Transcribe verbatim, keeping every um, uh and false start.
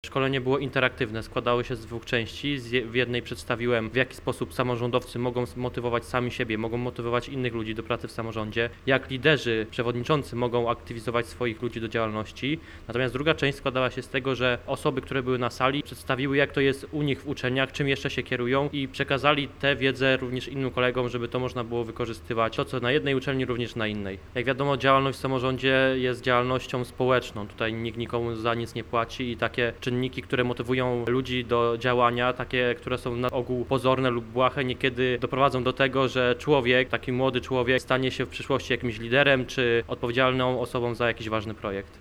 Szkolenie było interaktywne, składało się z dwóch części. W jednej przedstawiłem, w jaki sposób samorządowcy mogą motywować sami siebie, mogą motywować innych ludzi do pracy w samorządzie, jak liderzy, przewodniczący mogą aktywizować swoich ludzi do działalności. Natomiast druga część składała się z tego, że osoby, które były na sali, przedstawiły, jak to jest u nich w uczelniach, czym jeszcze się kierują i przekazali tę wiedzę również innym kolegom, żeby to można było wykorzystywać, to co na jednej uczelni, również na innej. Jak wiadomo, działalność w samorządzie jest działalnością społeczną, tutaj nikt nikomu za nic nie płaci i takie czynniki, które motywują ludzi do działania, takie, które są na ogół pozorne lub błahe, niekiedy doprowadzą do tego, że człowiek, taki młody człowiek stanie się w przyszłości jakimś liderem czy odpowiedzialną osobą za jakiś ważny projekt.